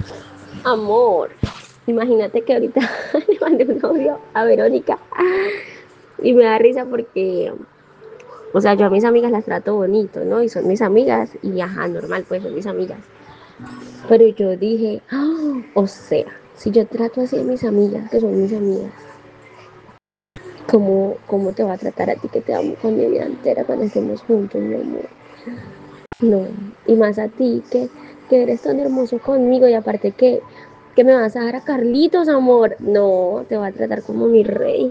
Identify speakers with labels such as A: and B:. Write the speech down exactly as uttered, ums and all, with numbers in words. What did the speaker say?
A: Amor, imagínate que ahorita le mandé un audio a Verónica y me da risa porque, o sea, yo a mis amigas las trato bonito, ¿no? Y son mis amigas y ajá, normal, pues son mis amigas. Pero yo dije, "Ah, o sea, si yo trato así a mis amigas, que son mis amigas, ¿cómo, cómo te va a tratar a ti que te amo con mi vida entera cuando estemos juntos, mi amor? No, y más a ti que, que eres tan hermoso conmigo y aparte que, que me vas a dar a Carlitos, amor. No, te va a tratar como mi rey.